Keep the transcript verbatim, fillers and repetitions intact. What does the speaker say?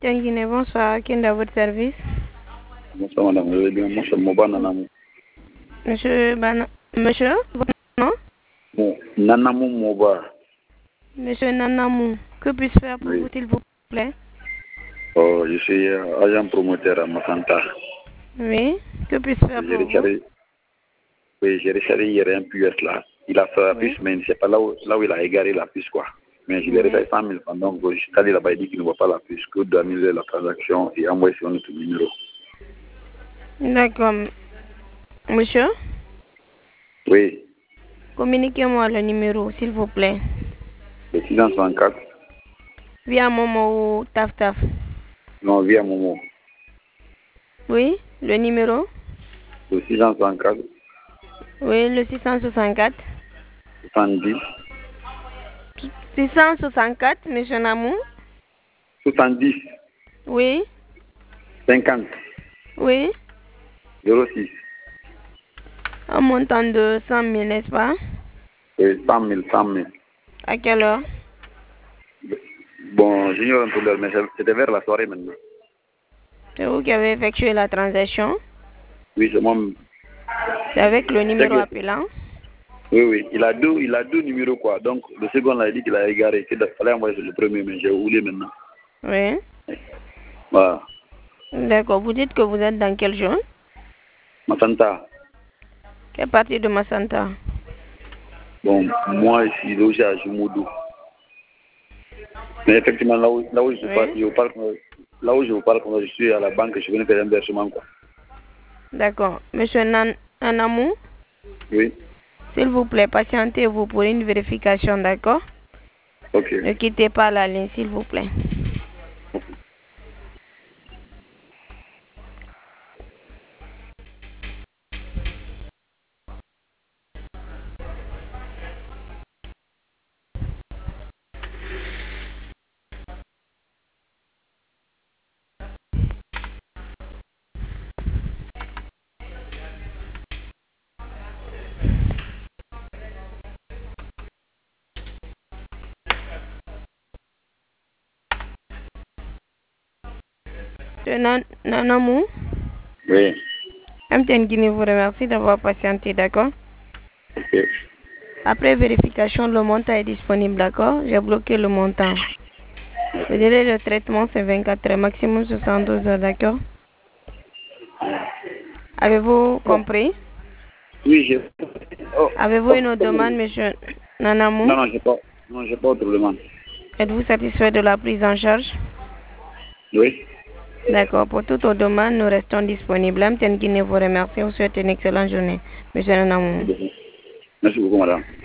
Tianguine, bonsoir. Qui est à votre service? Bonsoir madame, vous allez bien? Moi c'est Moba Nanamou. Monsieur Bana... Monsieur, votre nom? Bon, Nanamou Moba. Monsieur Nanamou, que puis-je faire pour Oui. vous, s'il vous plaît? Oh, je suis euh, agent promoteur à Makanta. Oui, que puis-je faire J'ai pour vous? rechargé, oui, j'ai rechargé hier un P U S là. Il a fait la Oui. puce, mais c'est pas là où, là où il a égaré la puce quoi. Mais je l'ai Oui. rechargé cent mille francs, donc je suis allé là-bas, il dit qu'il ne voit pas la puce, que doit annuler la transaction et envoyer sur notre numéro. D'accord. Monsieur, Oui, communiquez-moi le numéro, s'il vous plaît. le six cent soixante-quatre, Via Momo ou Taf Taf. non, via Momo. Oui, le numéro? Le six cent soixante-quatre, Oui, le six cent soixante-quatre. soixante-dix, six cent soixante-quatre, monsieur Namou? soixante-dix, Oui, cinquante, oui. zéro six. Un montant de cent mille, n'est-ce pas? Oui, cent mille, cent mille. À quelle heure? Bon, j'ignore un peu l'heure, mais c'était vers la soirée maintenant. C'est vous qui avez effectué la transaction? Oui, c'est moi. C'est avec le numéro que- appelant? Oui, oui. Il a deux, il a deux numéros, quoi. Donc, le second, là, il dit qu'il a égaré, qu'il fallait envoyer sur le premier, mais j'ai oublié maintenant. Oui. Voilà. D'accord. Vous dites que vous êtes dans quelle zone? Matanta. Quelle partie de Massanta? Bon, moi, je suis logé à Jumoudou. Mais effectivement, là où, là où je Oui. parle, je vous parle, là où je vous parle, quand je suis à la banque, je venais faire un versement, quoi. D'accord. Monsieur Nan Nanamou, Oui. s'il vous plaît, patientez-vous pour une vérification, d'accord? Ok. Ne quittez pas la ligne, s'il vous plaît. Monsieur Nan Nanamou, Oui. M T N Guinée vous remercie d'avoir patienté, d'accord? Ok. Après vérification, le montant est disponible, d'accord? J'ai bloqué le montant. Le délai de traitement, c'est vingt-quatre heures, maximum soixante-douze heures, d'accord? Avez-vous compris? Oui, j'ai... Oh, Avez-vous oh, une autre demande, monsieur Nanamou? non, non, j'ai pas, non, j'ai pas autre demande. Êtes-vous satisfait de la prise en charge? Oui. D'accord. Pour toute autre demande, nous restons disponibles. M T N Guinée vous remercie. Vous souhaite une excellente journée, monsieur Nanamou. Merci beaucoup, madame.